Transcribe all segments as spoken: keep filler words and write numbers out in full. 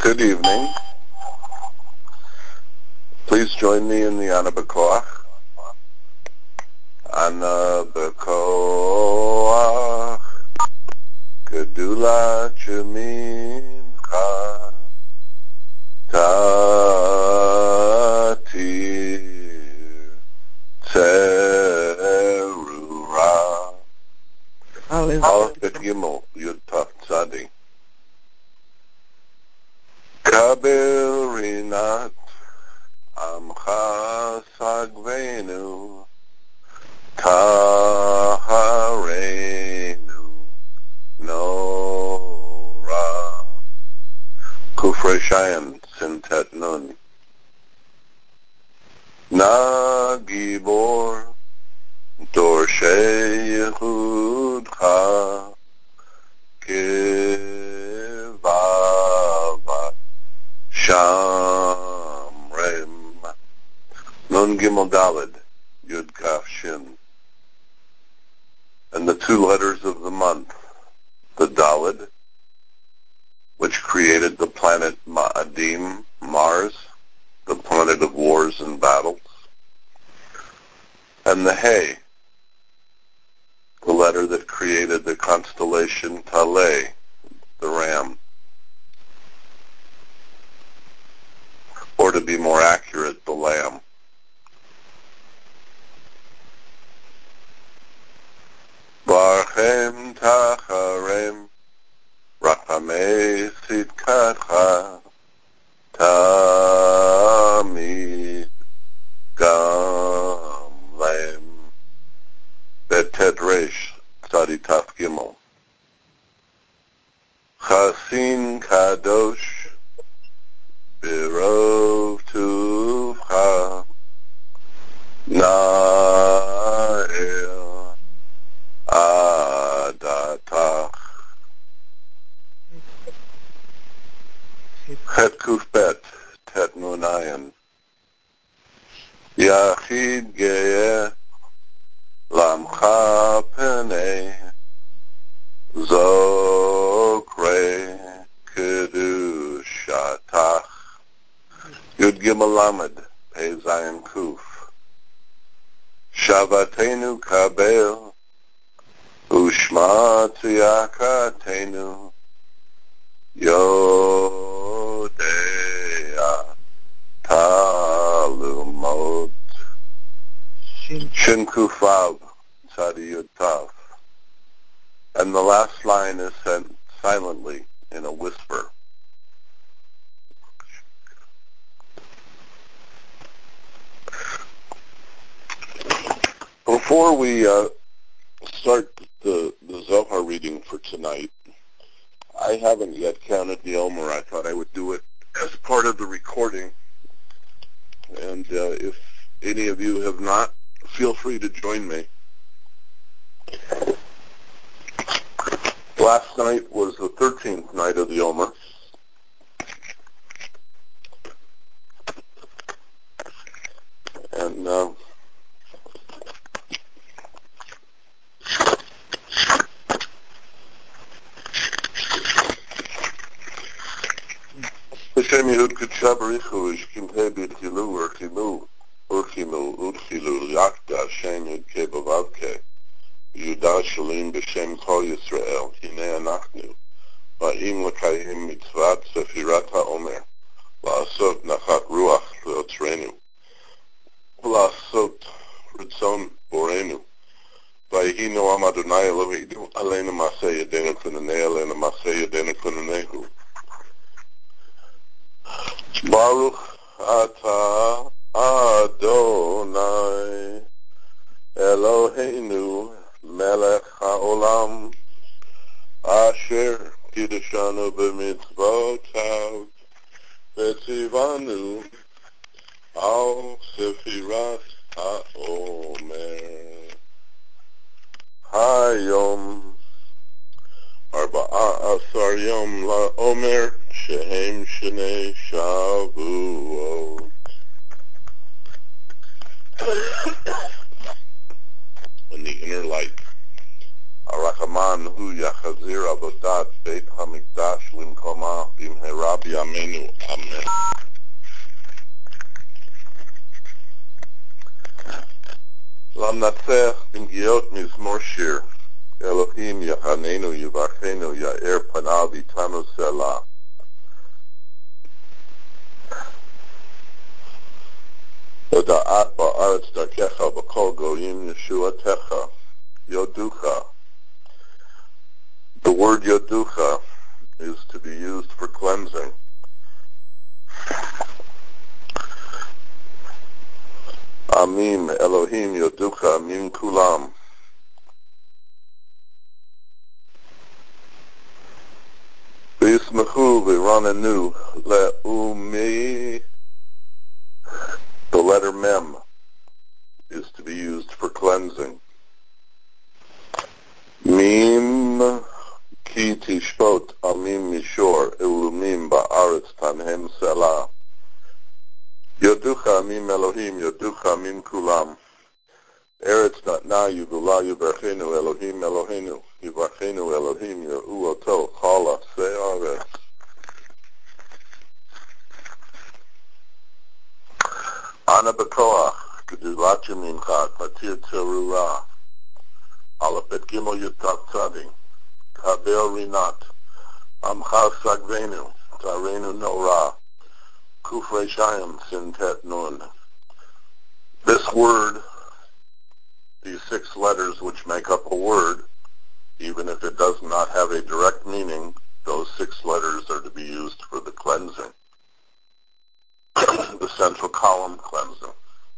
Good evening. Please join me in the Ana B'Koach. Ana B'Koach, Gedulat Shemincha, Tatir Tzerura. Aleph Bet Gimel, Yud Taf Tzadi. Kabel Rinat Amcha Sagvenu Taharenu Nora. Kufrei Shayan Sintet Nun. Na Gibor Dorshei Yehudcha Kivavat Shamrem. Nun Gimel Daled Yud Kaf Shin. And the two letters of the month, the Daled, which created the planet Ma'adim, Mars, the planet of wars and battles, and the Hey, the letter that created the constellation Taleh, the ram. Or to be more accurate, the lamb. Barchem Tacharem Rachamei Sidkatcha Tamid Gamlem Betet Resh Tzadi Taf Gimel Chasin Kadosh Birov Tuvcha Na'el Adatach Het Kuf Bet Tet Nunayan Yachid Ge'eh Lamcha Penei Zokre Kedushatach Yud Gimel Lamed Pei Zayin Kuf Shavatenu Kabel Ushma Tziyakatenu Yodea Talumot Shin Kufav Tzadi Yud Tav. And the last line is sent silently in a whisper. Before we uh, start the, the Zohar reading for tonight, I haven't yet counted the Omer. I thought I would do it as part of the recording. And uh, if any of you have not, feel free to join me. Last night was the thirteenth night of the Omer. And uh, B'Shem Yehud Kudsha Barichu Ishkimhe B'Chilu Urchilu Urchilu Urchilu Yakda Shem Yud Ke Bavavke Yudah Shalim B'Shem Kol Yisrael Hinei Anachnu Ba'im L'Kayim Mitzvat Sefirat HaOmer La'asot Nachat Ruach Le'otzrenu La'asot Ritzon Borenu Vayhi Noam Adonai Eloheinu Aleinu Maseh Yedenu Kunanei Aleinu Maseh Yedenu Kunanehu Baruch Atah Adonai Eloheinu Melech HaOlam Asher Kiddushanu B'mitzvotav V'tzivanu Al Sefirat HaOmer Hayom Arba'a Asar Yom LaOmer Shehem Shnei Shavuot. In the inner light, הרחמן הוא יחזיר עבודת בית המקדש למקומה במהרה בימינו, אמן. למנצח בנגיעות מזמור שיר, אלוהים יחננו יברכנו יאר פניו איתנו סלע. הודעת בארץ דרכך בכל גויים ישועתך, Yoducha. The word Yoducha is to be used for cleansing. Amim Elohim Yoducha Amim Kulam. V'yismechu v'ranenu le'umi. The letter Mem is to be used for cleansing. Mim ki tishpot amim mishor ilumim ba'aretz tanhem selah. Yoducha amim Elohim Yoducha amim kulam. Eretz natna yugula yuberchenu Elohim Elohenu yuberchenu Elohim Yehuoto chala se'aretz. Ana b'koach gedulat mincha patir terura ala bet gimel yutat tzadi kabel rinat amcha sagvenu tarenu nora kufrei shayim sintet nun. This word, these six letters which make up a word, even if it does not have a direct meaning, those six letters are to be used for the cleansing, the central column cleansing.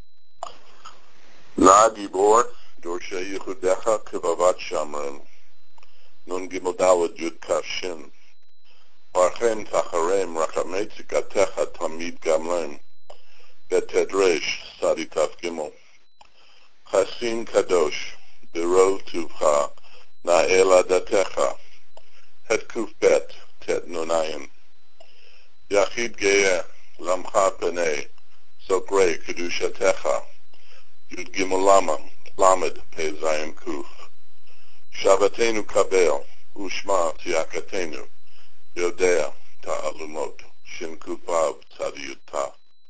Na gibor dorshe yichudecha kevavat shamrim nun gimel daled yud kaf shin parchem tacharem rachamei tzikatecha tamid gamlem betedresh sadi taf gimel chasim kadosh berov tuvcha na'el adatecha het kuf bet tet nunayin yachid ge'eh lamcha penei sokre kedushatecha Yud Gimel Lama, Lamed, Pei Zayin Kuf. Shavatenu Kabel, Ushma Tiakatenu, Yodea Ta'alumot, Shin Kufav Tzadiyut Ta.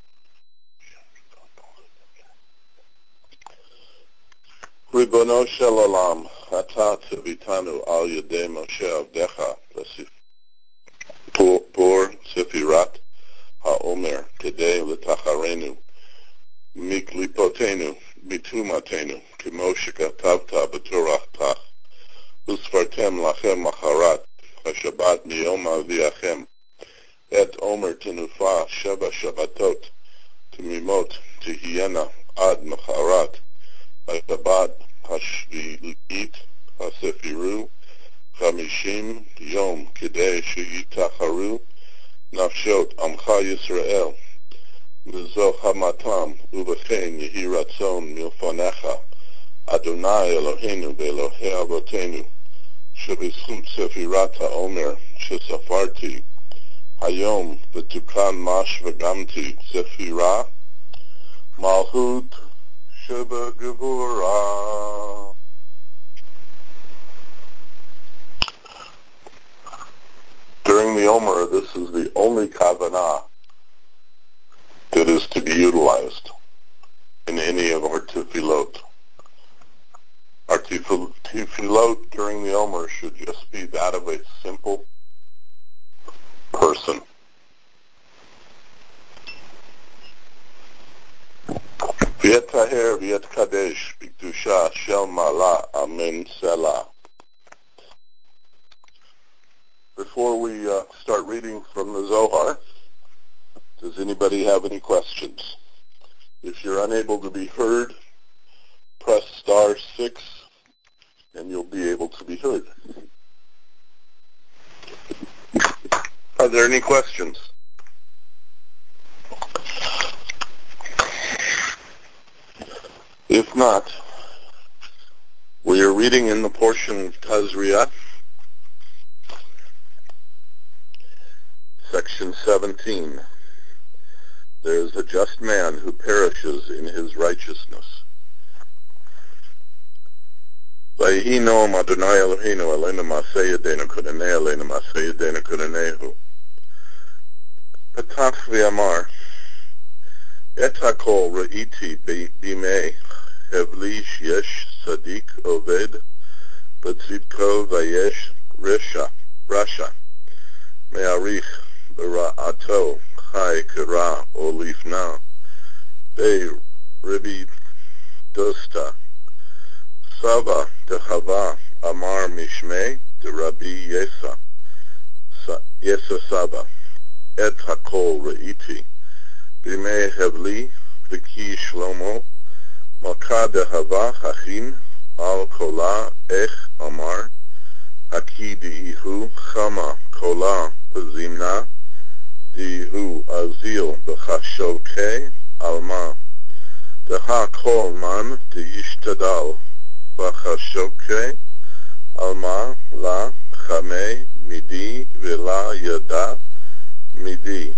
Ribono Shel Olam, Ata Tzivitanu Al Yedei Moshe Avdecha, Por Sefirat HaOmer, Kedei L'Tacharenu, Miklipotenu, Mitumatenu, Kimoshika Tavta B'Torah Usfartem Lachem Macharat, HaShabbat Miyom Aviachem, Et Omer Tenufa Sheba Shabbatot, Temimot Tehiyena Ad Macharat, HaShabbat Hashvi'it HaSefiru, Chamishim Yom Kedei Sheyitacharu, Nafshot Amcha Yisrael, Mizoch Hamatam, Ubechen Yehi Ratzon Milfonecha, Adonai Eloheinu Ve'Elohei Avotenu, Shebizchut Sefirat HaOmer Shesafarti, Hayom V'Tukan Mash V'Gamti Sefirah, Malchut Sheba Gevurah. During the Omer, this is the only kavanah that is to be utilized in any of our tefillot. Our tefillot during the Omer should just be that of a simple person. V'yet taher v'yet kadesh b'kedusha shel mala amen selah. Before we uh, start reading from the Zohar, does anybody have any questions? If you're unable to be heard, press star six and you'll be able to be heard. Are there any questions? If not, we are reading in the portion of Tazria, section seventeen. There is a just man who perishes in his righteousness. Vayhi noam Adonai Eloheinu Elenu Maseh Yedenu Kudanei Elenu Maseh Yedenu Kudanehu. Patach v'amar, Et hakol ra'iti b'imei hevli yesh sadik oved b'tzidko v'yesh resha, rasha, me'arich b'ra'ato chai kira o lifna, be'ribi dosta, sava tehava amar mishmei de Rabbi Yesa, Yesa Saba, Et hakol ra'iti b'imei hevli v'ki shlomo, Malka dehava hachin al kola ech amar haki dihu chama kola bezimna dihu azil b'chashoke alma deha kol man deishtadal b'chashoke alma la chame midi v'la yada midi.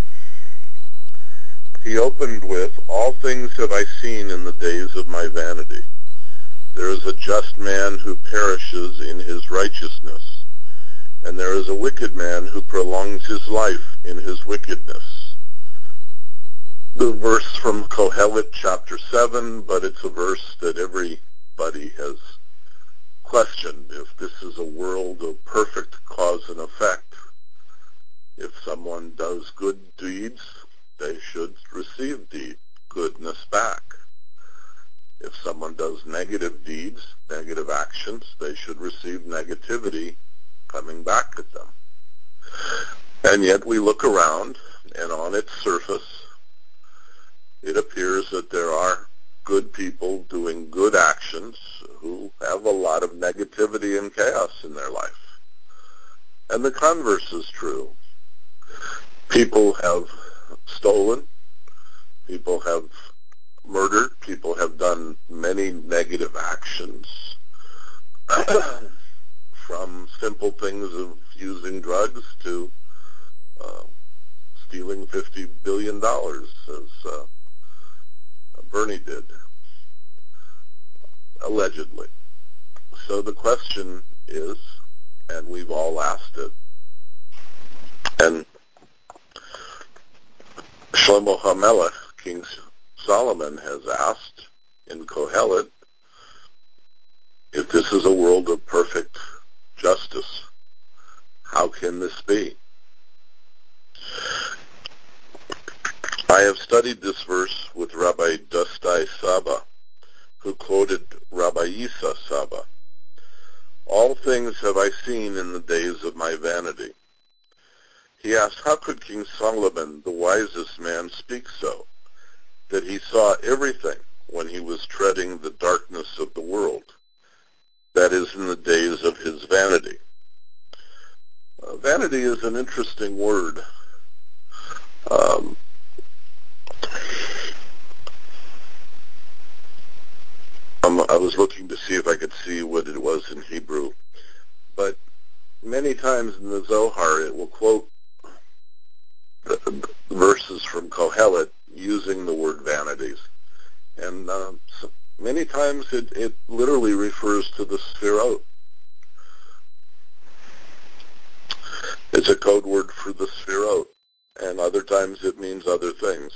He opened with, all things have I seen in the days of my vanity. There is a just man who perishes in his righteousness, and there is a wicked man who prolongs his life in his wickedness. The verse from Kohelet chapter seven, but it's a verse that everybody has questioned. If this is a world of perfect cause and effect, if someone does good deeds, they should receive deed, goodness back. If someone does negative deeds, negative actions, they should receive negativity coming back at them. And yet we look around, and on its surface, it appears that there are good people doing good actions who have a lot of negativity and chaos in their life. And the converse is true. People have stolen, people have murdered, people have done many negative actions, from simple things of using drugs to uh, stealing fifty billion dollars, as uh, Bernie did, allegedly. So the question is, and we've all asked it, and Shlomo HaMelech, King Solomon, has asked in Kohelet, if this is a world of perfect justice, how can this be? I have studied this verse with Rabbi Dustai Saba, who quoted Rabbi Isa Saba. All things have I seen in the days of my vanity. He asked, how could King Solomon, the wisest man, speak so, that he saw everything when he was treading the darkness of the world, that is, in the days of his vanity? Uh, vanity is an interesting word. Um, um, I was looking to see if I could see what it was in Hebrew, but many times in the Zohar it will quote the, the verses from Kohelet using the word vanities. And uh, so many times it, it literally refers to the Sfirot. It's a code word for the Sfirot, and other times it means other things.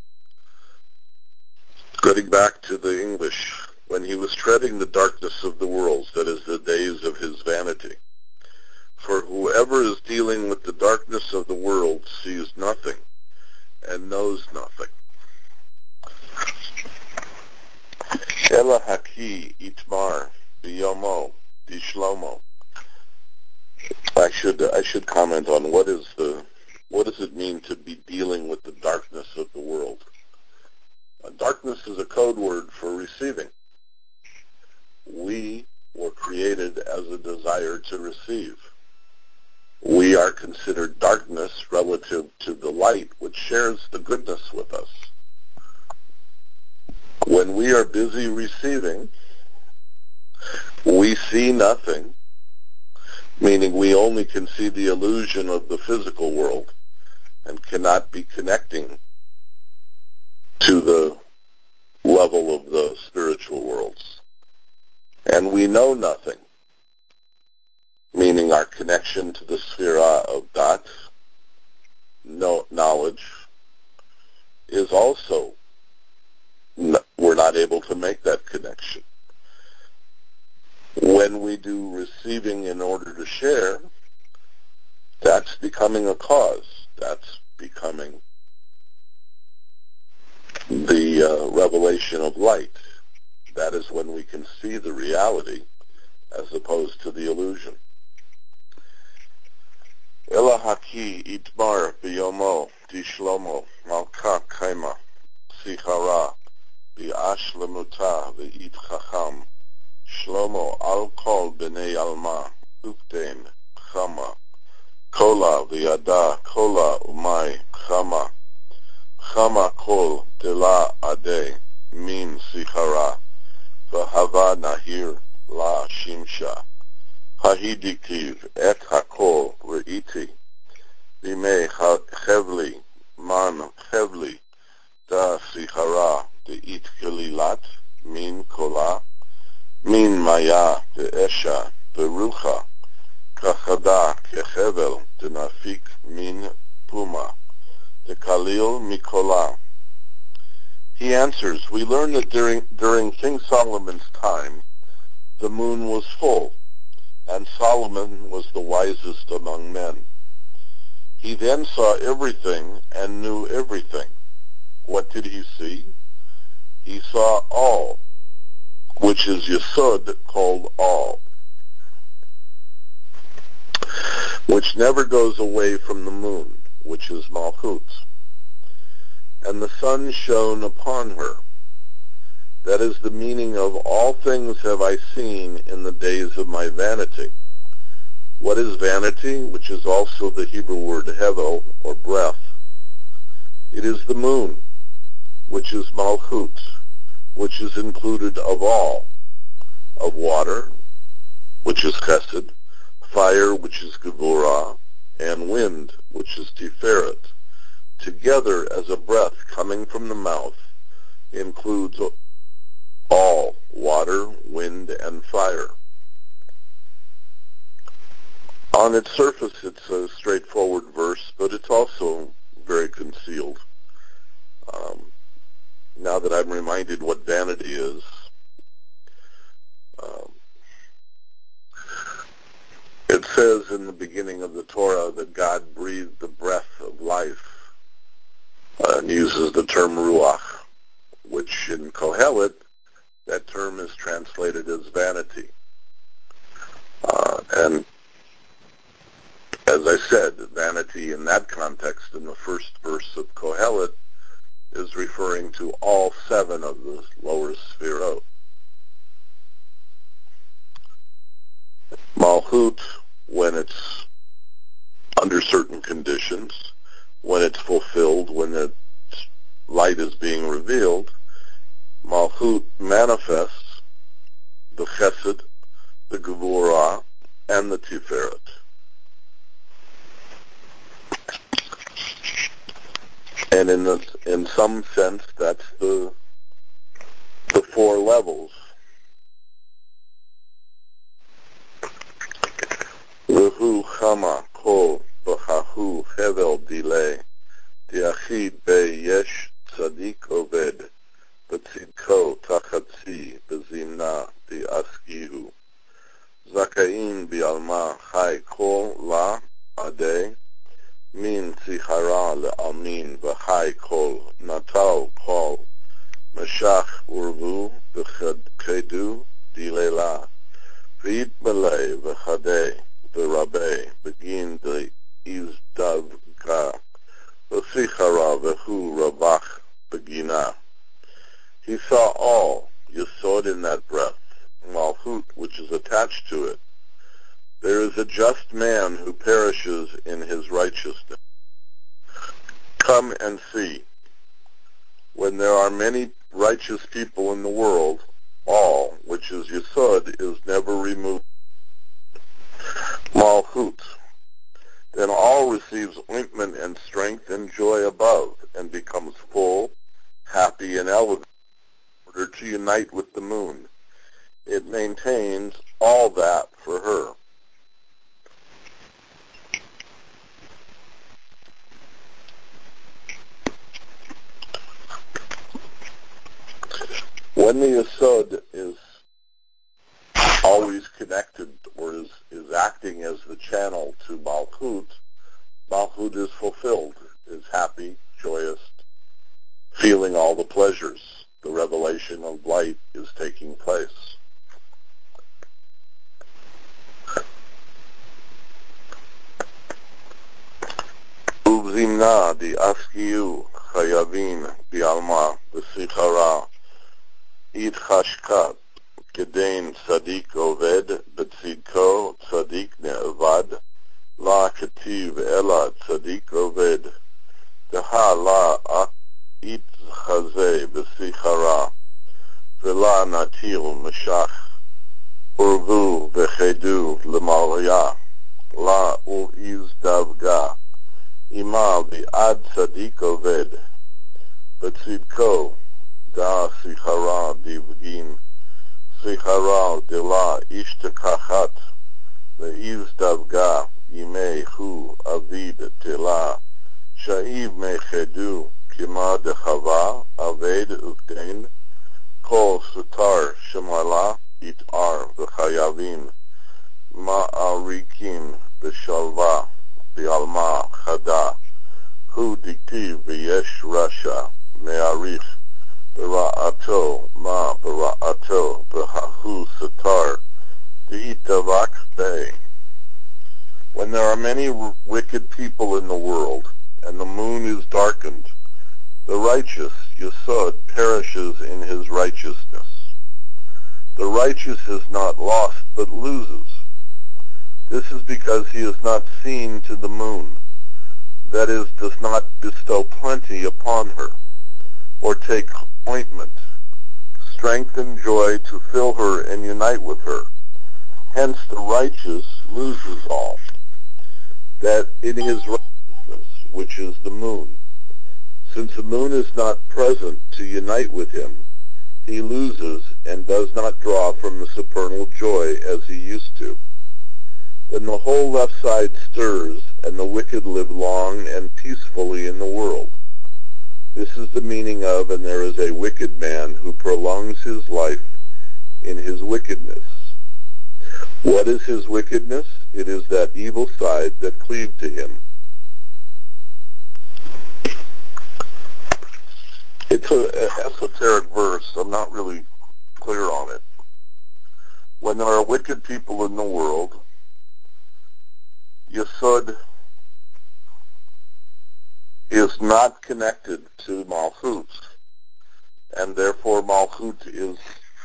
Getting back to the English, when he was treading the darkness of the worlds, that is, the days of his vanity. For whoever is dealing with the darkness of the world sees nothing and knows nothing. Ela haki itmar biyomo dishlomo. I should I should comment on what is the what does it mean to be dealing with the darkness of the world. Uh, darkness is a code word for receiving. We were created as a desire to receive. We are considered darkness relative to the light, which shares the goodness with us. When we are busy receiving, we see nothing, meaning we only can see the illusion of the physical world and cannot be connecting to the level of the spiritual worlds. And we know nothing, meaning our connection to the sphera of dots, no, knowledge, is also, we're not able to make that connection. When we do receiving in order to share, that's becoming a cause. That's becoming the uh, revelation of light. That is when we can see the reality as opposed to the illusion. Ela haki itmar biyomo di shlomo malka kaima sichara bi'ash lemuta ve'it chacham shlomo al kol b'nei alma ukdein chama kola v'yada kola umay chama chama kol dela ade min sichara v'hava nahir la shimsha Hahidikiv et hakol re'iti bimei chevli man chevli da sichara de'it kelilat min kola min maya de'esha berucha kachada kechevel denafik min puma dekalil mikola. He answers, we learn that during, during King Solomon's time, the moon was full, and Solomon was the wisest among men. He then saw everything and knew everything. What did he see? He saw all, which is Yesod called all, which never goes away from the moon, which is Malchut. And the sun shone upon her. That is the meaning of all things have I seen in the days of my vanity. What is vanity, which is also the Hebrew word hevel, or breath? It is the moon, which is Malchut, which is included of all, of water, which is Chesed, fire, which is Gevurah, and wind, which is Tiferet. Together as a breath coming from the mouth includes all, water, wind, and fire. On its surface, it's a straightforward verse, but it's also very concealed. Um, now that I'm reminded what vanity is, um, it says in the beginning of the Torah that God breathed the breath of life uh, and uses the term ruach, which in Kohelet, that term is translated as vanity. Uh, and as I said, vanity in that context, in the first verse of Kohelet, is referring to all seven of the lower sphirot. Malchut, when it's under certain conditions, when it's fulfilled, when its light is being revealed, Malchut manifests the Chesed, the Gevurah, and the Tiferet. And in the, in some sense, that's the the four levels. Vehu chama kol v'chahu hevel delay diachid be yesh tzadik oved b'tzidko tachatzi b'zimna di'askihu zakain bi'alma chai kol la adeh min tzichara le'almin v'chai kol natal kol mashach urvu v'chedu dilela v'it malay v'chadeh v'rabeh begin the izdavka v'sichara v'hu rabach begina. He saw all, Yesod in that breath, Malchut, which is attached to it. There is a just man who perishes in his righteousness. Come and see. When there are many righteous people in the world, all, which is Yesod, is never removed. Malchut. Then all receives ointment and strength and joy above, and becomes full, happy, and elevated in order to unite with the moon. it maintains all that for her. When the Yesod is always connected or is, is acting as the channel to Malchut, Malchut is fulfilled, is happy, joyous, feeling all the pleasures. The revelation of light is taking place. Ubzimna di askiu chayavin bialma v'sichara itchashkat kedain tzadik oved betzidko tzadik ne'avad la ketiv ela tzadik oved deha la itchaze b'sichara v'la natil meshach urvu v'chedu l'malaya la u'iz davga ima v'ad tzadik oved betzidko da sichara divgin sichara dela ishtakachat ve'iz davga imei hu avid tela shaiv mechedu kima dechava aved ukdein kol sutar shemala itar v'chayavim ma'arikim b'shalva b'alma chada hu diktiv v'yesh rasha me'arich Bara'ato, ma bara'ato, b'hahu satar, di'itavak bay. When there are many r- wicked people in the world, and the moon is darkened, the righteous, Yesod, perishes in his righteousness. The righteous is not lost, but loses. This is because he is not seen to the moon, that is, does not bestow plenty upon her, or take ointment, strength and joy to fill her and unite with her. Hence the righteous loses all. That in his righteousness, which is the moon, since the moon is not present to unite with him, he loses and does not draw from the supernal joy as he used to. Then the whole left side stirs, and the wicked live long and peacefully in the world. This is the meaning of, and there is a wicked man who prolongs his life in his wickedness. What is his wickedness? It is that evil side that cleaved to him. It's an esoteric verse. I'm not really clear on it. When there are wicked people in the world, Yesod is not connected to Malchut, and therefore Malchut is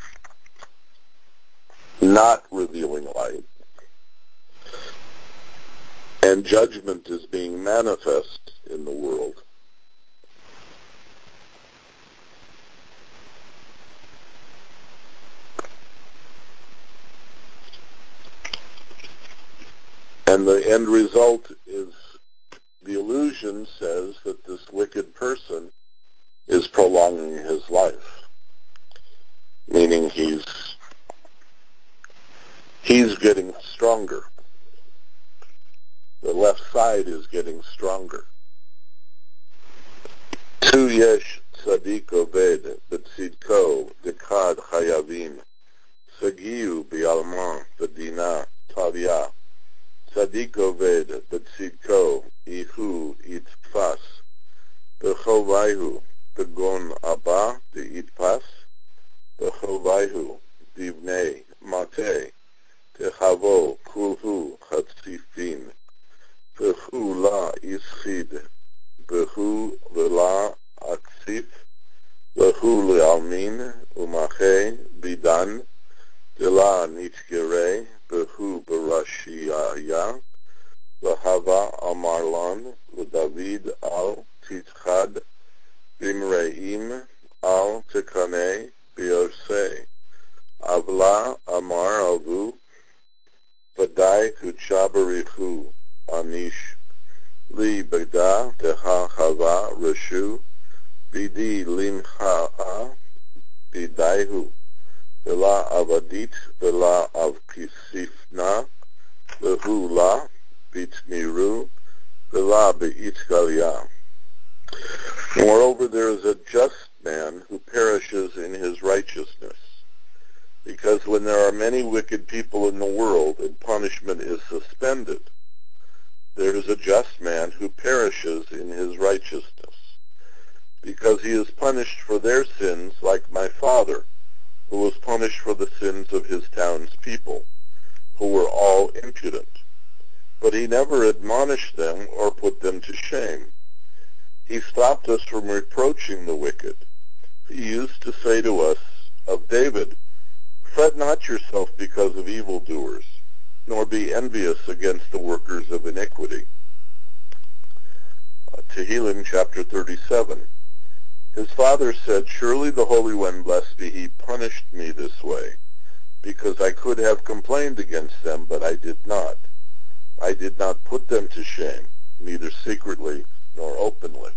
not revealing light, and judgment is being manifest in the world. And the end result is, the illusion says that this wicked person is prolonging his life, meaning he's he's getting stronger. The left side is getting stronger. Tu yesh tzadik oved b'tzidko dekad chayavim sagiu bi'alma v'dina tavya tzadik oved b'tzidko ihu itfas b'chovaihu b'gon abba de'itfas b'chovaihu divnei mate techavo kulhu chatzifin v'hu la ischid v'hu v'la aksif v'hu le'almin u'mache bidan dela nitgere v'hu b'rashiyaya v'hava amarlan v'david al titchad bimreim al tekane b'yosei avla amar avu v'dai kuchabarichu anish li b'da deha hava reshu bidi limcha'a bidaihu v'la avadit, v'la avkisifna, v'hu la bitmiru, v'la beitgalia. Moreover, there is a just man who perishes in his righteousness, because when there are many wicked people in the world and punishment is suspended, there is a just man who perishes in his righteousness, because he is punished for their sins like my father, who was punished for the sins of his townspeople, who were all impudent. But he never admonished them or put them to shame. He stopped us from reproaching the wicked. He used to say to us of David, "Fret not yourself because of evildoers, nor be envious against the workers of iniquity." Uh, Tehillim chapter thirty-seven. His father said, "Surely the Holy One, blessed be he, punished me this way, because I could have complained against them, but I did not. I did not put them to shame, neither secretly nor openly."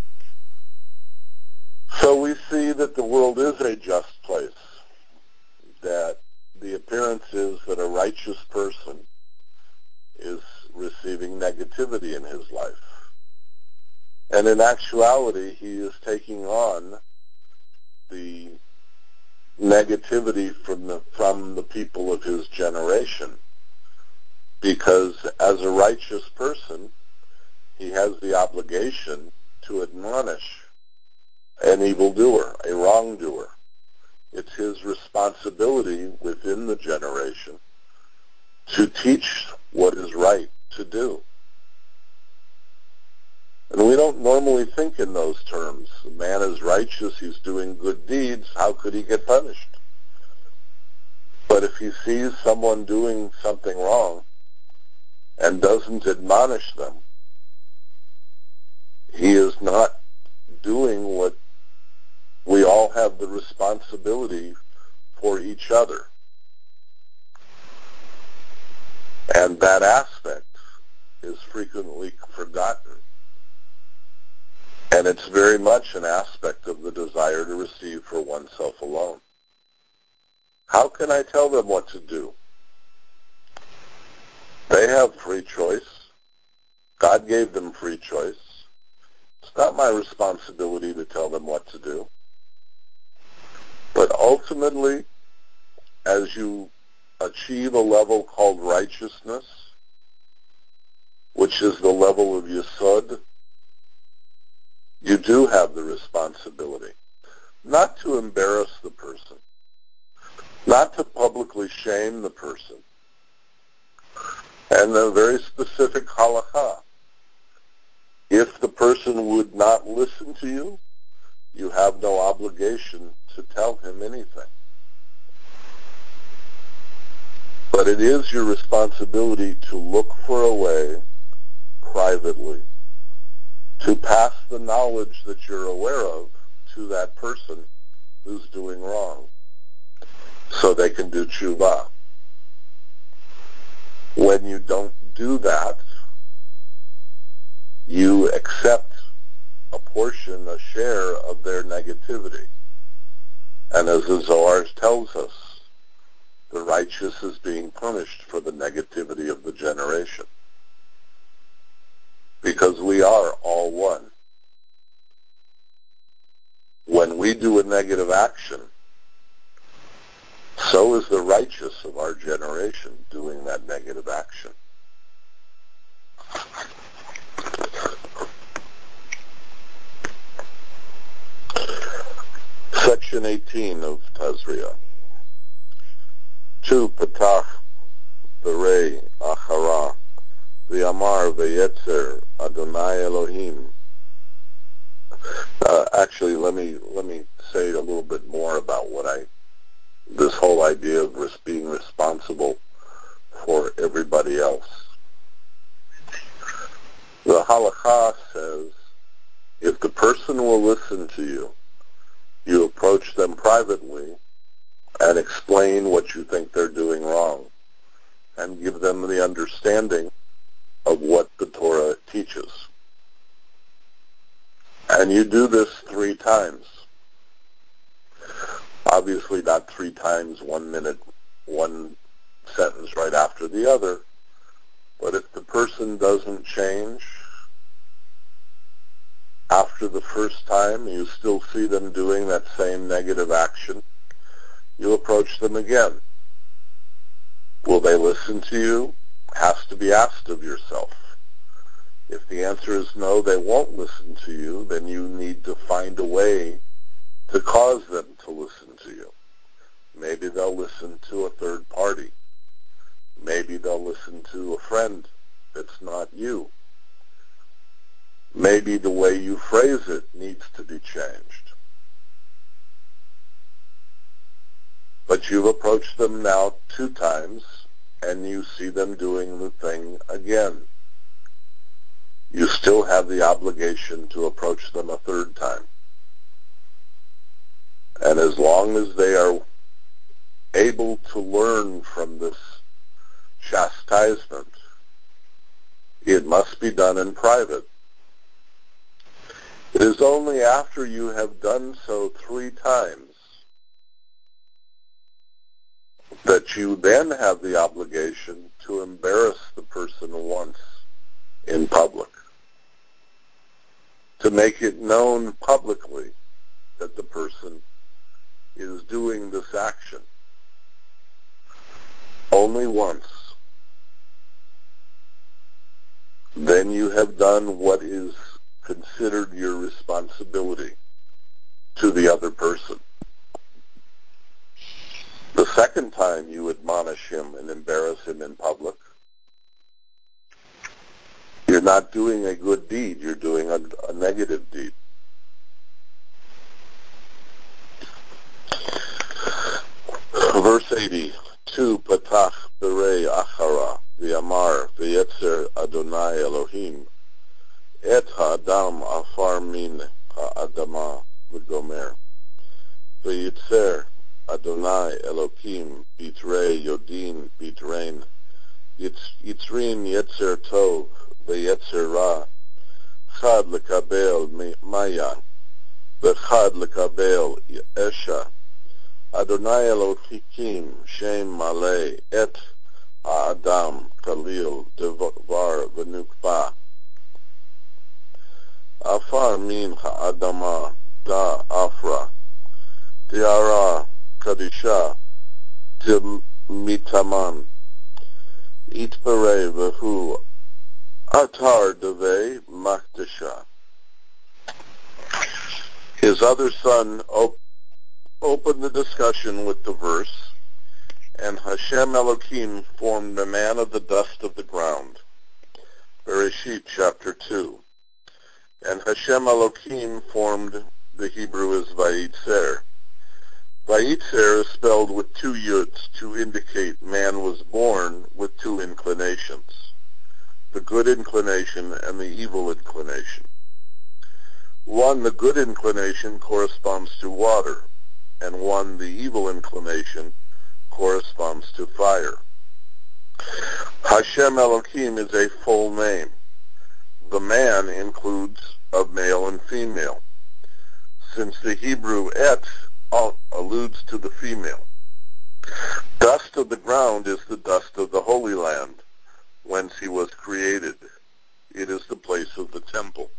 So we see that the world is a just place, that the appearance is that a righteous person is receiving negativity in his life. And in actuality, he is taking on the negativity from the, from the people of his generation, because as a righteous person, he has the obligation to admonish an evildoer, a wrongdoer. It's his responsibility within the generation to teach what is right to do. And we don't normally think in those terms. The man is righteous, he's doing good deeds, how could he get punished? But if he sees someone doing something wrong and doesn't admonish them, he is not doing what we all have the responsibility for each other. And that aspect is frequently forgotten. And it's very much an aspect of the desire to receive for oneself alone. How can I tell them what to do? They have free choice. God gave them free choice. It's not my responsibility to tell them what to do. But ultimately, as you achieve a level called righteousness, which is the level of Yesod, you do have the responsibility not to embarrass the person, not to publicly shame the person, and a very specific halakha. If the person would not listen to you, you have no obligation to tell him anything. But it is your responsibility to look for a way privately to pass the knowledge that you're aware of to that person who's doing wrong so they can do tshuva. When you don't do that, you accept a portion, a share of their negativity. And as the Zohar tells us, the righteous is being punished for the negativity of the generation. Because we are all one. When we do a negative action, so is the righteous of our generation doing that negative action. Section eighteen of Tazria. Tu patach v'rei achara v'yamar v'yetzer Adonai Elohim. Uh, actually, let me let me say a little bit more about what I this whole idea of res- being responsible for everybody else. The halakha says, if the person will listen to you, you approach them privately and explain what you think they're doing wrong and give them the understanding of what the Torah teaches. And you do this three times. Obviously not three times, one minute, one sentence right after the other. But if the person doesn't change, after the first time you still see them doing that same negative action, you approach them again. Will they listen to you? Has to be asked of yourself. If the answer is no, they won't listen to you, then you need to find a way to cause them to listen to you. Maybe they'll listen to a third party. Maybe they'll listen to a friend that's not you. Maybe the way you phrase it needs to be changed. But you've approached them now two times, and you see them doing the thing again. You still have the obligation to approach them a third time. And as long as they are able to learn from this chastisement, it must be done in private. It is only after you have done so three times that you then have the obligation to embarrass the person once in public, to make it known publicly that the person is doing this action. Only once. Then you have done what is considered your responsibility to the other person. The second time you admonish him and embarrass him in public, you're not doing a good deed, you're doing a, a negative deed. Verse eighty, Tu patach berei achara, v'amar v'yetzer Adonai Elohim, et ha'adam afar min ha'adama v'gomer, v'yetzer Adonai Elohim bitrei yodin bitrein, yitzrin yetzer tov v'yetzer ra, chad lekabel maya, v'chad lekabel esha, Adonai Elohim Shem Malay Et Ha'adam Khalil Devar V'nukva Afar Min Ha'adama Da Afra Tiara Kadisha Timitaman Itpare V'hu Atar Deve Makdasha. His other son op- opened the discussion with the verse, and Hashem Elohim formed a man of the dust of the ground. Bereshit chapter two. And Hashem Elohim formed, the Hebrew is Vayitzer. Vayitzer is spelled with two yuds to indicate man was born with two inclinations, the good inclination and the evil inclination. One, the good inclination, corresponds to water, and one, the evil inclination, corresponds to fire. Hashem Elohim is a full name. The man includes a male and female, since the Hebrew et alludes to the female. Dust of the ground is the dust of the Holy Land, whence he was created. It is the place of the temple.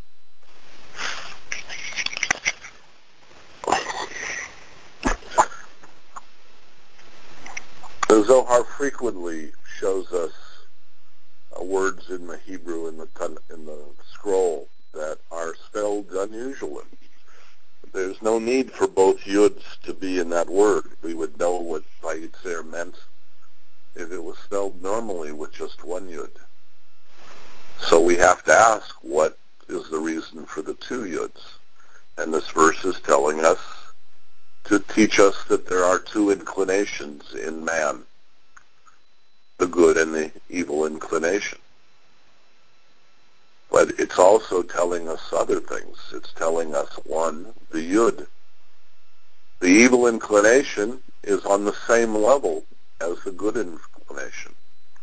The Zohar frequently shows us uh, words in the Hebrew in the in the scroll that are spelled unusually. There's no need for both yuds to be in that word. We would know what Vayitzer meant if it was spelled normally with just one yud. So we have to ask, what is the reason for the two yuds? And this verse is telling us to teach us that there are two inclinations in man, the good and the evil inclination. But it's also telling us other things. It's telling us, one, the yud. The evil inclination is on the same level as the good inclination.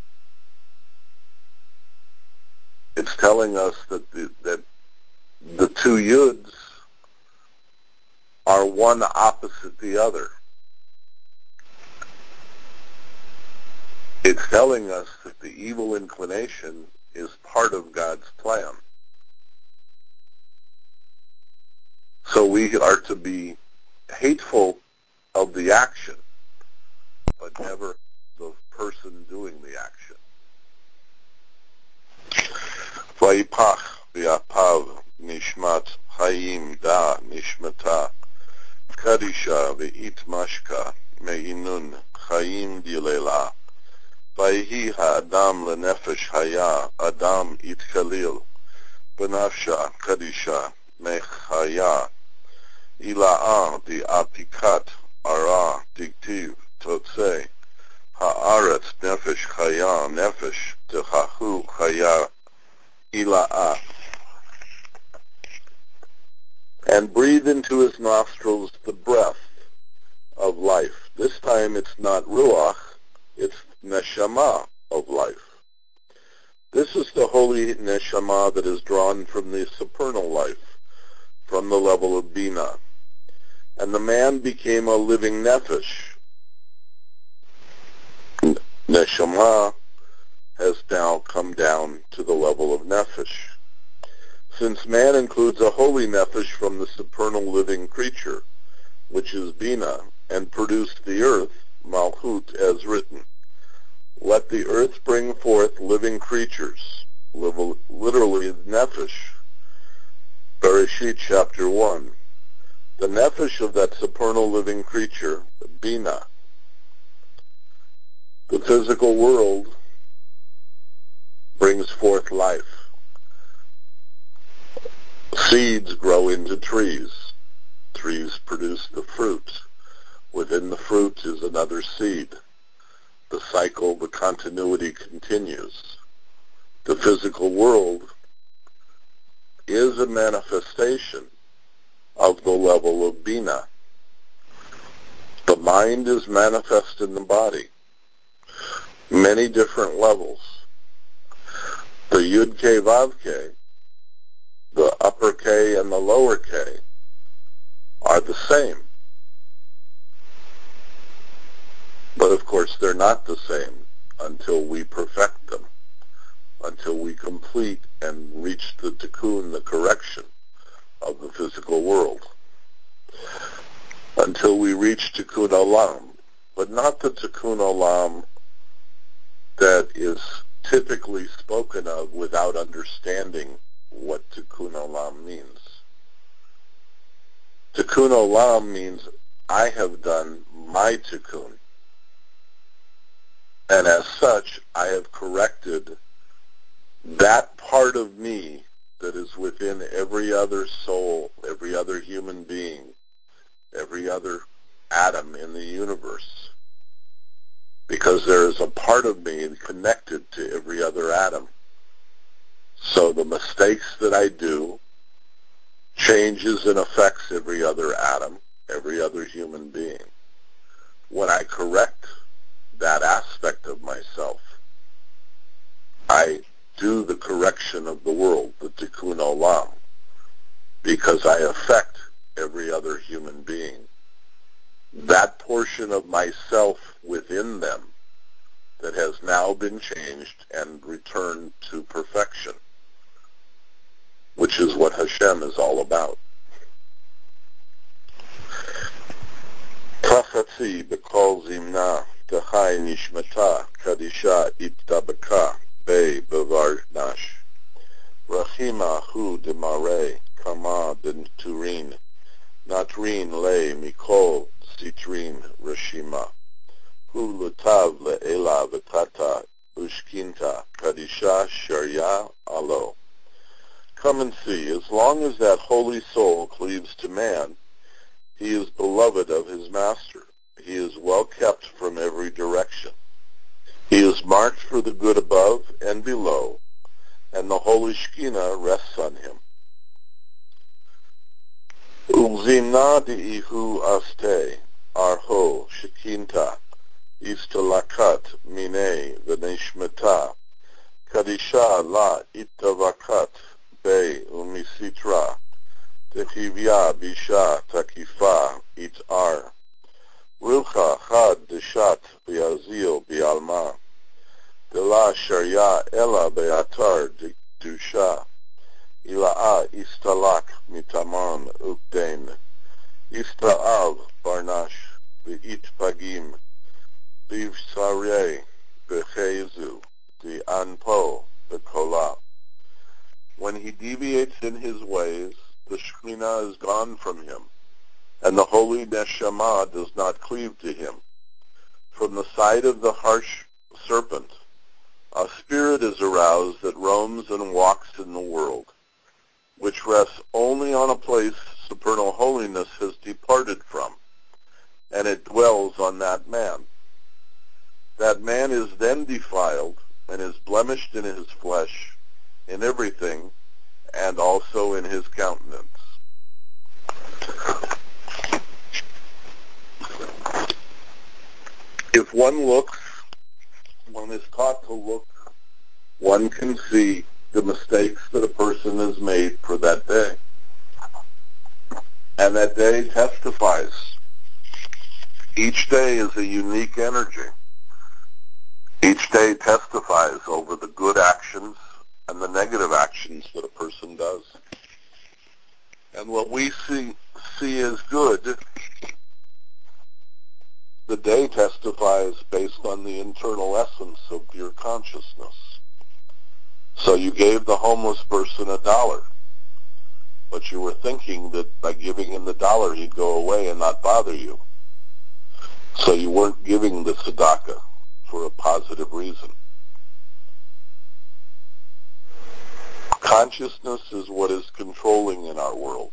It's telling us that the, that the two yuds are one opposite the other. It's telling us that the evil inclination is part of God's plan. So we are to be hateful of the action, but never the person doing the action. Vayipach v'apav nishmat hayim da nishmata kadisha ve'it mashka me'inun hayim dilela vayhi ha'adam lenefesh haya adam itkhalil benafsha kadisha mechaya ila'a di apikat ara diktiv totse ha'aretz nefesh chaya nefesh techahu chaya ila'a, and breathe into his nostrils the breath of life. This time it's not ruach, it's neshama of life. This is the holy neshama that is drawn from the supernal life, from the level of bina. And the man became a living nefesh. Neshama has now come down to the level of nefesh. Since man includes a holy nefesh from the supernal living creature, which is bina, and produced the earth, malchut, as written, let the earth bring forth living creatures, literally nefesh, Bereshit chapter one. The nefesh of that supernal living creature, bina. The physical world brings forth life. Seeds grow into trees. Trees produce the fruit. Within the fruit is another seed. The cycle, the continuity continues. The physical world is a manifestation of the level of bina. The mind is manifest in the body. Many different levels. The Yud K Vav K, the upper K and the lower K, are the same. But of course they're not the same until we perfect them, until we complete and reach the tikkun, the correction of the physical world, until we reach tikkun olam, but not the tikkun olam that is typically spoken of without understanding what tikkun olam means. Tikkun olam means I have done my tikkun, and as such I have corrected that part of me that is within every other soul, every other human being, every other atom in the universe. Because there is a part of me connected to every other atom. So the mistakes that I do changes and affects every other atom, every other human being. When I correct that aspect of myself, I do the correction of the world, the tikkun olam, because I affect every other human being. That portion of myself within them that has now been changed and returned to perfection, which is what Hashem is all about. Tachatzi b'kol zimna t'chai nishmata kadisha ittabaka be bevarnash rachima hu demare kama denturin natrin le mikol sitrin rashima hu lutav le'ela v'tata ushkinta kadisha sharya alo. Come and see, as long as that holy soul cleaves to man, he is beloved of his master. He is well kept from every direction. He is marked for the good above and below, and the holy Shekhinah rests on him. Ulzimna di'ihu aste, arho, shekinta, istalakat, mine, v'neshmeta, kadisha la itavakat, be umisitra, Techivya Bisha Takifa Itar Rucha Chad Deshat Biazil Bialma Dela Sharia Ella Beatar Dusha Ila'a Istalak Mitaman Ukdain Ista'av Barnash V'it Pagim Liv Sareh B'chezu the Anpo the Kola. When he deviates in his ways, the Shekhinah is gone from him, and the holy Neshama does not cleave to him. From the side of the harsh serpent, a spirit is aroused that roams and walks in the world, which rests only on a place supernal holiness has departed from, and it dwells on that man. That man is then defiled and is blemished in his flesh, in everything, and also in his countenance. If one looks, one is taught to look, one can see the mistakes that a person has made for that day. And that day testifies. Each day is a unique energy. Each day testifies over the good actions and the negative actions that a person does. And what we see see as good, the day testifies based on the internal essence of your consciousness. So you gave the homeless person a dollar, but you were thinking that by giving him the dollar he'd go away and not bother you. So you weren't giving the tzedakah for a positive reason. Consciousness is what is controlling in our world.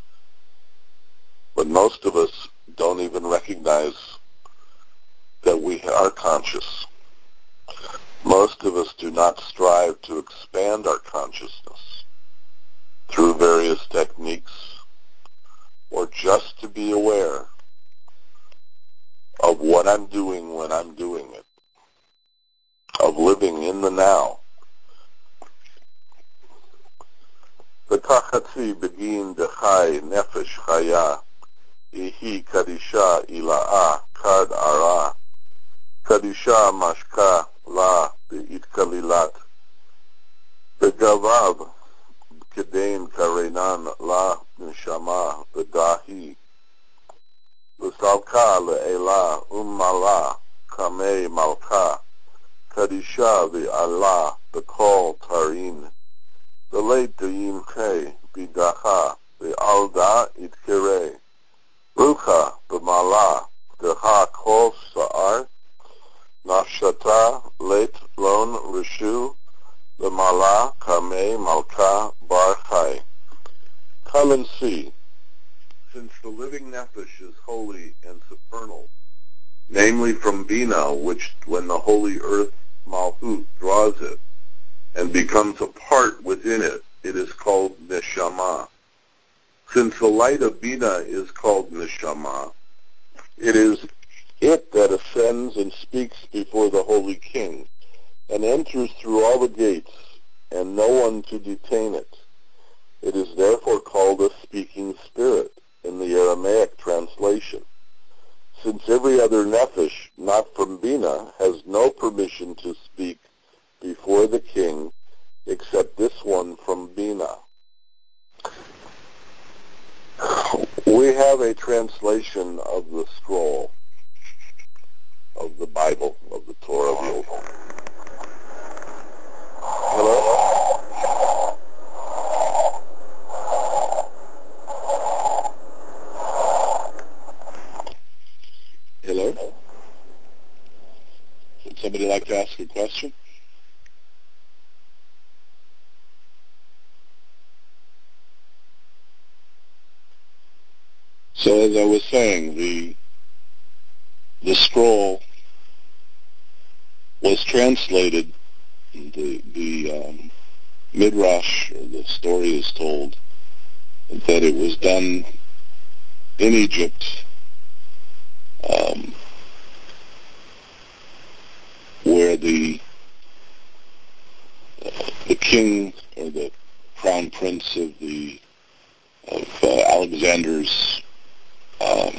But most of us don't even recognize that we are conscious. Most of us do not strive to expand our consciousness through various techniques or just to be aware of what I'm doing when I'm doing it, of living in the now. V'tachatzi begin dechai nefesh chaya ihi kadisha ila'a kad ara kadisha mashka la be'itkalilat begavav kedain karenan la neshama bedahi v'salka le'ela ummala kamei malka kadisha v'ala bekol tarin the late Dayim Kei Bidacha the Alda Itkere Rucha B'Mala Deha Kol Sa'ar Nafshata Late Lon Rishu B'Mala Kamei Malka Bar Chai. Come and see. Since the living nefesh is holy and supernal, namely from Bina, which when the holy earth Malhut draws it, and becomes a part within it, it is called Neshama. Since the light of Bina is called Neshama, it is it that ascends and speaks before the Holy King, and enters through all the gates, and no one to detain it. It is therefore called a speaking spirit in the Aramaic translation, since every other nefesh, not from Bina, has no permission to speak before the king, except this one from Bina. We have a translation of the scroll of the Bible, of the Torah of the Old. Hello? Hello? Would somebody like to ask a question? So as I was saying, the the scroll was translated. The the um, midrash, or the story is told that it was done in Egypt, um, where the uh, the king or the crown prince of the of uh, Alexander's um,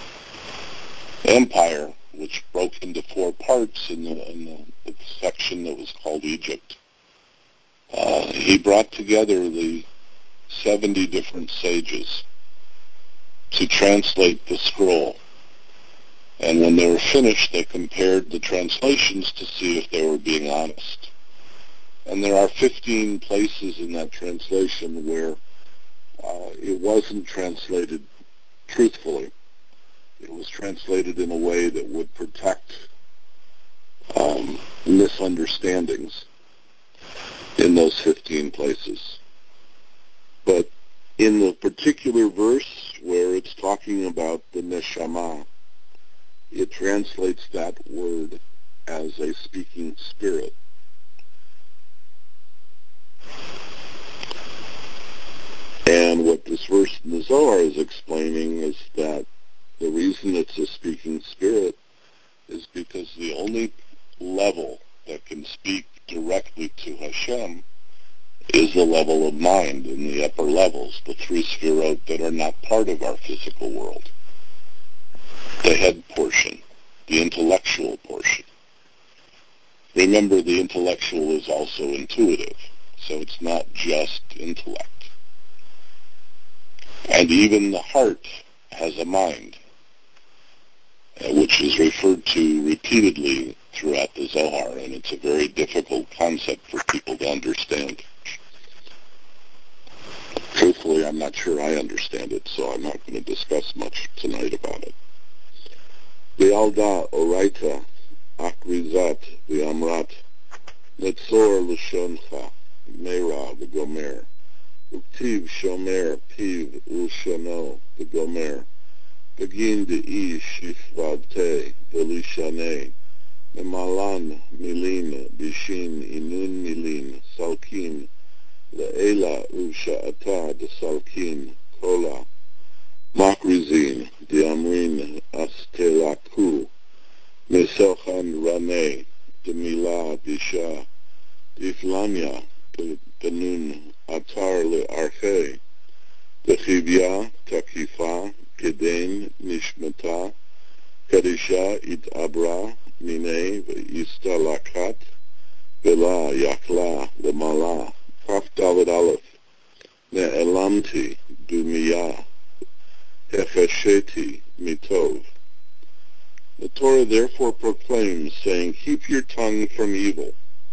empire, which broke into four parts in the, in the, the section that was called Egypt. Uh, he brought together the seventy different sages to translate the scroll. And when they were finished, they compared the translations to see if they were being honest. And there are fifteen places in that translation where uh, it wasn't translated truthfully. It was translated in a way that would protect um, misunderstandings in those fifteen places. But in the particular verse where it's talking about the neshama, it translates that word as a speaking spirit. And what this verse in the Zohar is explaining is that the reason it's a speaking spirit is because the only level that can speak directly to Hashem is the level of mind in the upper levels, the three sefirot that are not part of our physical world. The head portion, the intellectual portion. Remember, the intellectual is also intuitive, so it's not just intellect. And even the heart has a mind, uh, which is referred to repeatedly throughout the Zohar, and it's a very difficult concept for people to understand. Truthfully, I'm not sure I understand it, so I'm not going to discuss much tonight about it. V'alda oraita akrizat v'amrat netzor l'shoncha meira v'gomer uktiv shomer piv ulshono v'gomer begin de'i shifvavte v'lishane memalan milin bishin inun milin salkin le'ela usha'ata desalkin kola Makrizin, Diamrin, Astelaku, Mesochan Rane, Demila, Bisha, Diflania, Benun, Atar Le Arche, Dechivya, Takifa, Gedain, Nishmata, Kadisha, It Abra, Mine, Istalakat, Vela, Yakla, Lemala, Kaf David Aleph, Ne'elamti, Dumiyah, Hefesheti mitov. The Torah therefore proclaims, saying, keep your tongue from evil.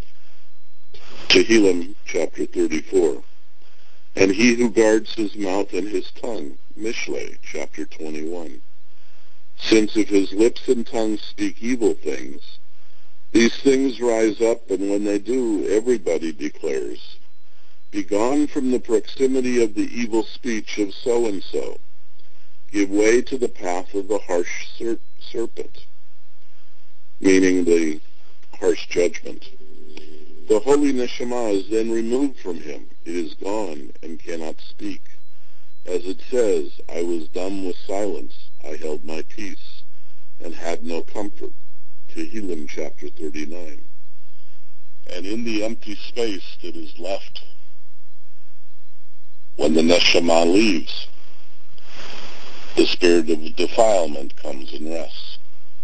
Tehillim, chapter thirty-four. And he who guards his mouth and his tongue, Mishlei, chapter twenty-one. Since if his lips and tongue speak evil things, these things rise up, and when they do, everybody declares, begone from the proximity of the evil speech of so-and-so. Give way to the path of the harsh ser- serpent, meaning the harsh judgment. The holy neshama is then removed from him. It is gone and cannot speak. As it says, I was dumb with silence. I held my peace and had no comfort. Tehillim chapter thirty-nine. And in the empty space that is left when the neshama leaves, the spirit of defilement comes and rests.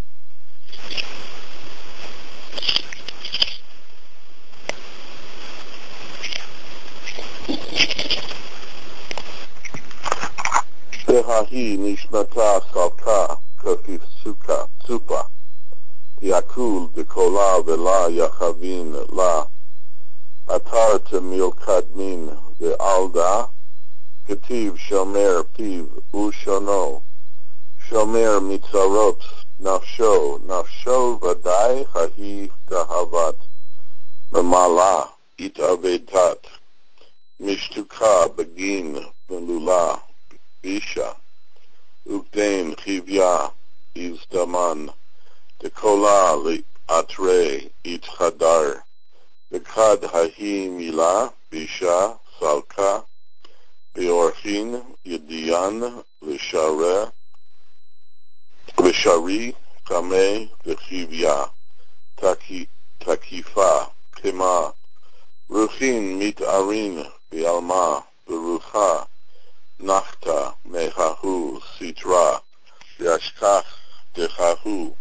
Sehahi nishnata salka kafisuka supa yakul dekola vela yachavin la atar temil kadmin ve'alda Ketiv shomer piv ushono, shomer mitzarot nafsho, nafsho vadai hahi tahavat, mamala it avetat, mishtuka begin belula, bisha, ukdain chivya, izdaman, dekola li atre it chadar, dekad hahi mila, bisha, salka, Beorchin, Yedian, Vishare, Vishari, Kame, Vechivya, Taki, Takifa, Kema, Ruchin, Mit Arin, Bialma, Berucha, Nachta mehahu sitra yashkach dechahu.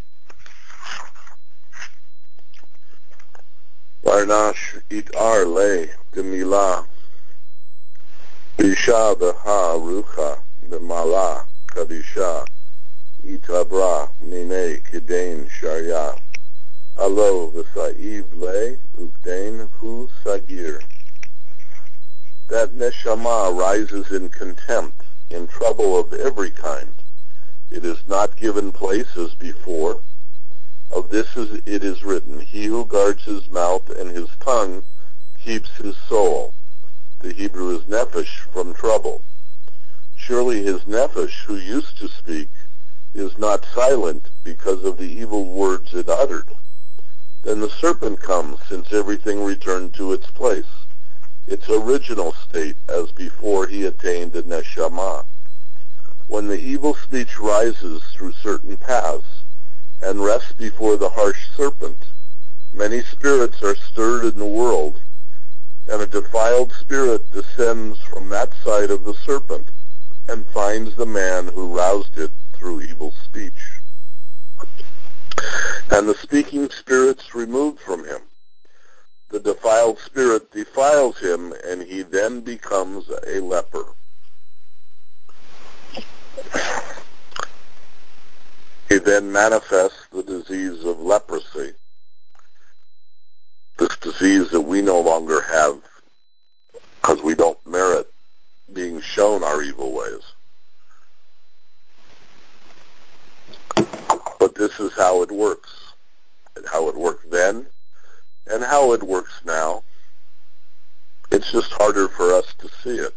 Barnash itar le demila bisha beha rucha bemala kadisha itabra mine kidain sharia alo v'sa'iv le ukdain hu sagir. That neshama rises in contempt, in trouble of every kind. It is not given place as before. Of this is, it is written, he who guards his mouth and his tongue keeps his soul. The Hebrew is nephesh, from trouble. Surely his nephesh, who used to speak, is not silent because of the evil words it uttered. Then the serpent comes, since everything returned to its place, its original state as before he attained the neshama. When the evil speech rises through certain paths and rests before the harsh serpent, many spirits are stirred in the world, and a defiled spirit descends from that side of the serpent and finds the man who roused it through evil speech. And the speaking spirit's removed from him. The defiled spirit defiles him, and he then becomes a leper. He then manifests the disease of leprosy, this disease that we no longer have because we don't merit being shown our evil ways. But this is how it works, and how it worked then, and how it works now. It's just harder for us to see it.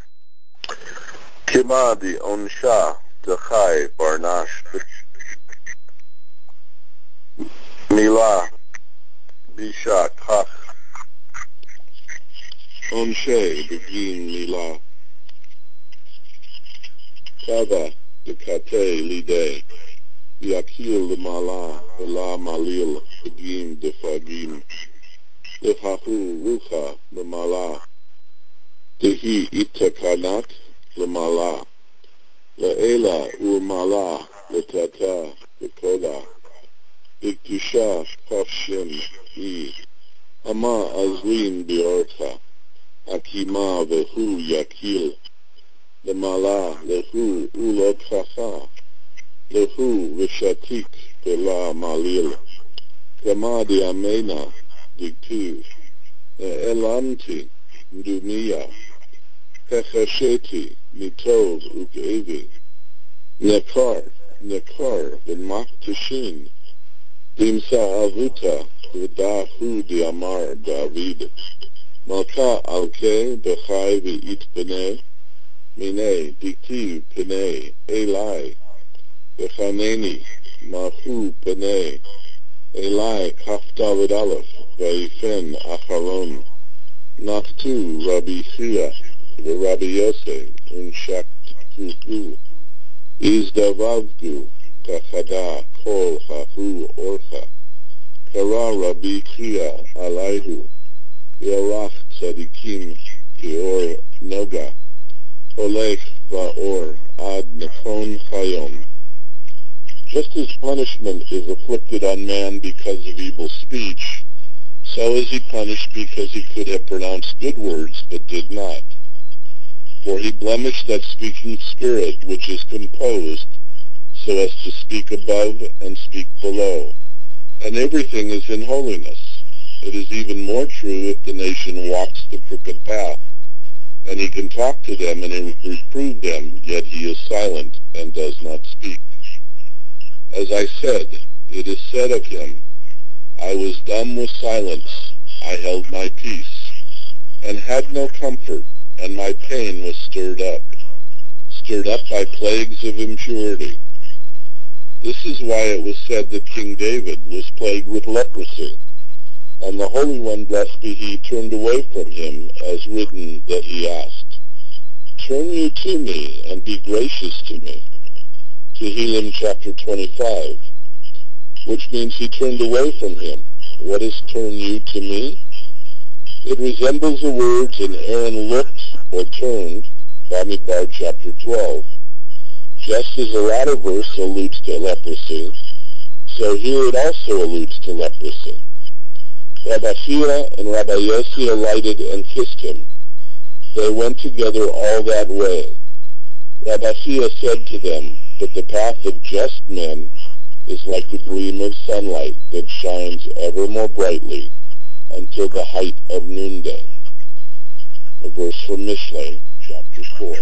Kima di onsha dechai barnash mila bisha kach onshe begin mila kava dekate lide yakil lemala la malil begin defagim lechahu rucha lemala dehi itakanat lemala le'ela u'mala letata bekola biktusha kafshin i ama azlin biorta akima vehu yakil lemala lehu ulokacha lehu vishatik bela malil kama diamena diktiv elanti dumiya Hechasheti, mitov ukevi, nekar, nekar, v'machtashin, dimsa avuta, v'dahu diamar David, malka alke b'chai v'it pene, mine diktiv pene, elai, v'chaneni, mahu pene, elai kaf David aleph, v'yifen acharon, naktu Rabbi Chia, the Rabbi Yosef, Unshaktuhu, Izdavavgu, Kachada, Kol, Hahu, Orcha, Kara Rabbi Kriya, Alaihu, Yarach Tzadikim, Keor Noga, Holech Vaor, Ad Nakon Chayom. Just as punishment is afflicted on man because of evil speech, so is he punished because he could have pronounced good words but did not. For he blemished that speaking spirit which is composed so as to speak above and speak below. And everything is in holiness. It is even more true if the nation walks the crooked path, and he can talk to them and reprove them, yet he is silent and does not speak. As I said, it is said of him, I was dumb with silence, I held my peace, and had no comfort, and my pain was stirred up, stirred up by plagues of impurity. This is why it was said that King David was plagued with leprosy, and the Holy One, blessed be he, turned away from him, as written that he asked, Turn you to me, and be gracious to me. Tehillim chapter twenty-five, which means he turned away from him. What is turn you to me? It resembles the words, and Aaron looked or turned, Bamidbar chapter twelve. Just as the latter verse alludes to leprosy, so here it also alludes to leprosy. Rabbi Chia and Rabbi Yossi alighted and kissed him. They went together all that way. Rabbi Chia said to them, "But the path of just men is like the gleam of sunlight that shines ever more brightly until the height of noonday." A verse from Mishlei, chapter four.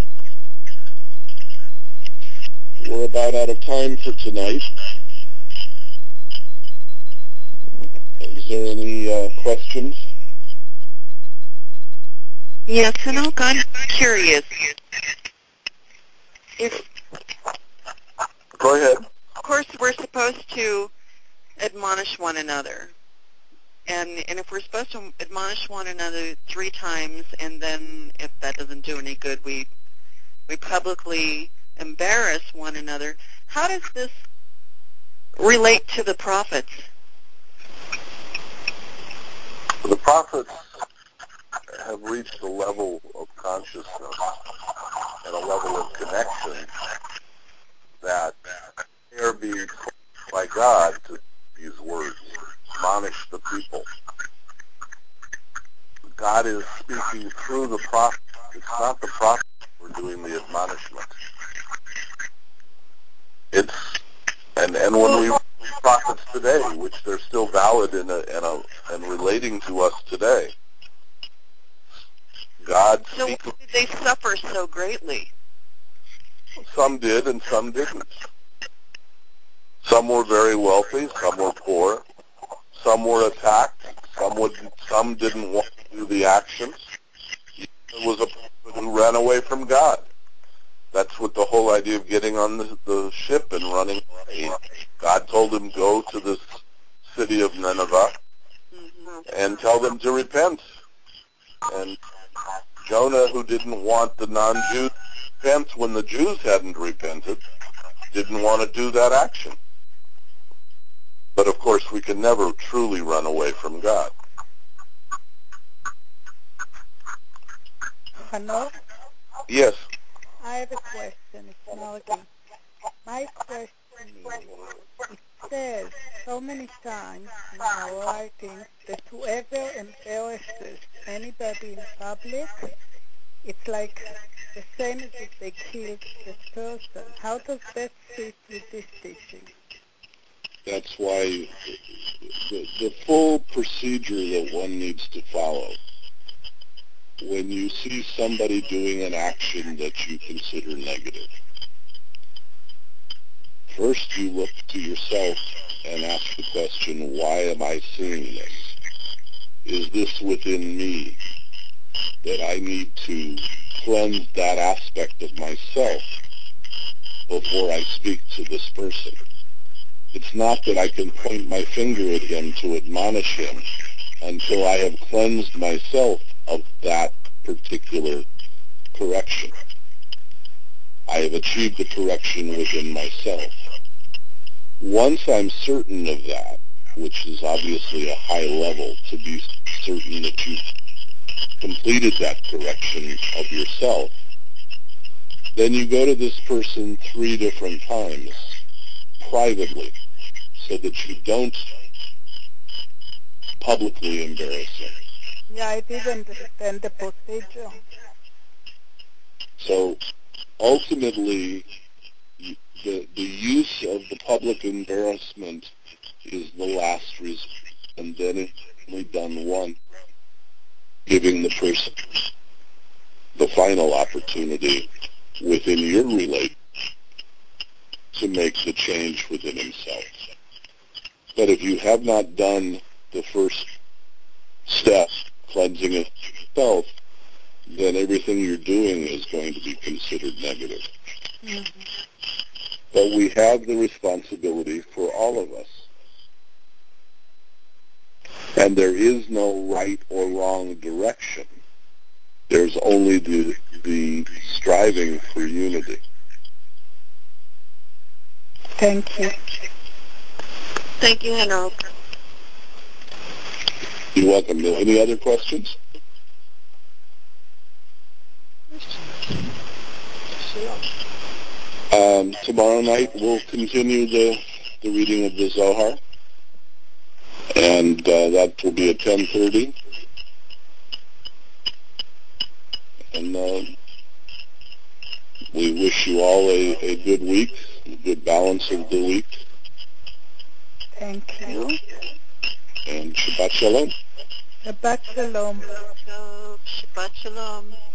We're about out of time for tonight. Is there any uh, questions? Yes, and I'm curious. If, Go ahead. Of course, we're supposed to admonish one another. And and if we're supposed to admonish one another three times, and then if that doesn't do any good, we we publicly embarrass one another, how does this relate to the prophets? The prophets have reached a level of consciousness and a level of connection that they are being told by God to these words, admonish the people. God is speaking through the prophet. It's not the prophet who are doing the admonishment. It's and and when we read prophets today, which they're still valid in a, in a, and relating to us today, God So speaks. why did they suffer so greatly? Some did and some didn't. Some were very wealthy, some were poor, some were attacked, some would, some didn't want to do the actions. There was a person who ran away from God. That's what the whole idea of getting on the, the ship and running away. God told him, go to this city of Nineveh mm-hmm. and tell them to repent. And Jonah, who didn't want the non-Jews to repent when the Jews hadn't repented, didn't want to do that action. But of course, we can never truly run away from God. Hello? Yes. I have a question. It's Malcolm. My question is, it says so many times in our writings that whoever embarrasses anybody in public, it's like the same as if they killed this person. How does that fit with this teaching? That's why the, the full procedure that one needs to follow when you see somebody doing an action that you consider negative. First, you look to yourself and ask the question, why am I seeing this? Is this within me that I need to cleanse that aspect of myself before I speak to this person? It's not that I can point my finger at him to admonish him until I have cleansed myself of that particular correction. I have achieved the correction within myself. Once I'm certain of that, which is obviously a high level to be certain that you've completed that correction of yourself, then you go to this person three different times privately so that you don't publicly embarrass him. Yeah, I did understand the procedure. So ultimately, the, the use of the public embarrassment is the last resort, and then it's only done once, giving the person the final opportunity within your relation to make the change within himself. But if you have not done the first step, cleansing of yourself, then everything you're doing is going to be considered negative. Mm-hmm. But we have the responsibility for all of us. And there is no right or wrong direction. There's only the, the striving for unity. Thank you. Thank you, Henry. You're welcome. Any other questions? Um, tomorrow night we'll continue the, the reading of the Zohar, and uh, that will be at ten thirty. And uh, we wish you all a, a good week, a good balance of the week. Thank you. And Shabbat Shalom. Shabbat Shalom. So, Shabbat Shalom.